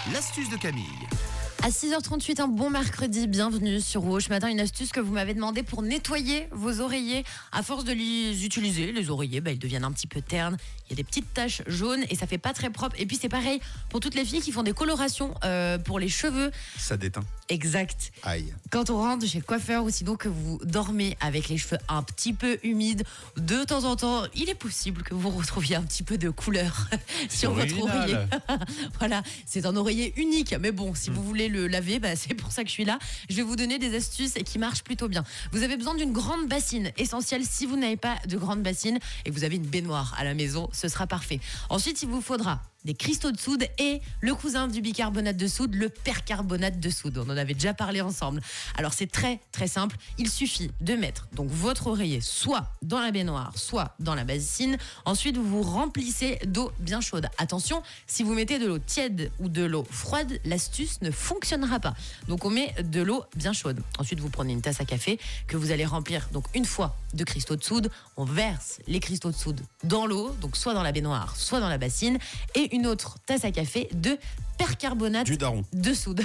L'astuce de Camille. À 6h38, un bon mercredi, bienvenue sur Rouge. Ce matin, une astuce que vous m'avez demandé pour nettoyer vos oreillers. À force de les utiliser, les oreillers, ils deviennent un petit peu ternes. Il y a des petites taches jaunes et ça fait pas très propre. Et puis c'est pareil pour toutes les filles qui font des colorations pour les cheveux. Ça déteint. Exact. Aïe. Quand on rentre chez le coiffeur ou sinon que vous dormez avec les cheveux un petit peu humides, de temps en temps, il est possible que vous retrouviez un petit peu de couleur sur votre oreiller. Voilà, c'est un oreiller unique. Mais bon, si vous voulez le laver, c'est pour ça que je suis là. Je vais vous donner des astuces qui marchent plutôt bien. Vous avez besoin d'une grande bassine, essentielle. Si vous n'avez pas de grande bassine et que vous avez une baignoire à la maison, ce sera parfait. Ensuite, il vous faudra des cristaux de soude et le cousin du bicarbonate de soude, le percarbonate de soude. On en avait déjà parlé ensemble. Alors c'est très très simple. Il suffit de mettre donc votre oreiller soit dans la baignoire, soit dans la bassine. Ensuite, vous vous remplissez d'eau bien chaude. Attention, si vous mettez de l'eau tiède ou de l'eau froide, l'astuce ne fonctionnera pas. Donc on met de l'eau bien chaude. Ensuite, vous prenez une tasse à café que vous allez remplir donc une fois de cristaux de soude. On verse les cristaux de soude dans l'eau, donc soit dans la baignoire, soit dans la bassine, et une autre tasse à café de percarbonate de soude.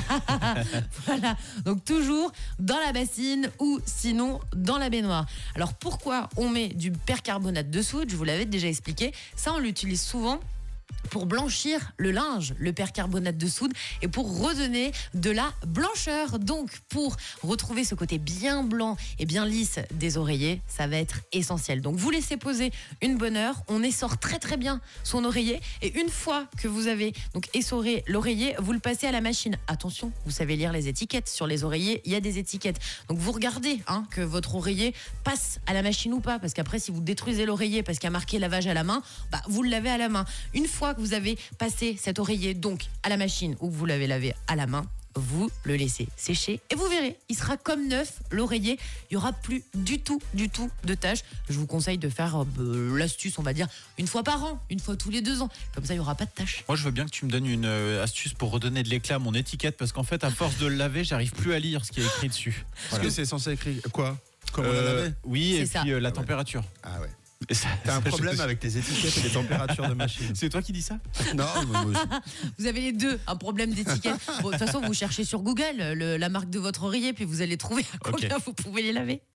Voilà, donc toujours dans la bassine ou sinon dans la baignoire. Alors pourquoi on met du percarbonate de soude? Je vous l'avais déjà expliqué. Ça, on l'utilise souvent pour blanchir le linge, le percarbonate de soude, et pour redonner de la blancheur. Donc, pour retrouver ce côté bien blanc et bien lisse des oreillers, ça va être essentiel. Donc, vous laissez poser une bonne heure, on essore très très bien son oreiller, et une fois que vous avez donc essoré l'oreiller, vous le passez à la machine. Attention, vous savez lire les étiquettes. Sur les oreillers, il y a des étiquettes. Donc, vous regardez que votre oreiller passe à la machine ou pas, parce qu'après, si vous détruisez l'oreiller parce qu'il y a marqué lavage à la main, vous le lavez à la main. Une fois que vous avez passé cet oreiller donc à la machine ou que vous l'avez lavé à la main, vous le laissez sécher et vous verrez, il sera comme neuf, l'oreiller. Il n'y aura plus du tout de tâches. Je vous conseille de faire l'astuce, on va dire, une fois par an, une fois tous les 2 ans. Comme ça, il n'y aura pas de tâches. Moi, je veux bien que tu me donnes une astuce pour redonner de l'éclat à mon étiquette, parce qu'en fait, à force de le laver, j'arrive plus à lire ce qui est écrit dessus. Est-ce que c'est censé écrire quoi? Comment on l'a lavé? Oui, C'est et ça. puis la temperature. Ah ouais. Ça, T'as un problème avec les étiquettes et les températures de machine? C'est toi qui dis ça? Non, moi aussi. Vous avez les deux, un problème d'étiquette. Bon, de toute façon, vous cherchez sur Google la marque de votre oreiller, puis vous allez trouver à combien vous pouvez les laver.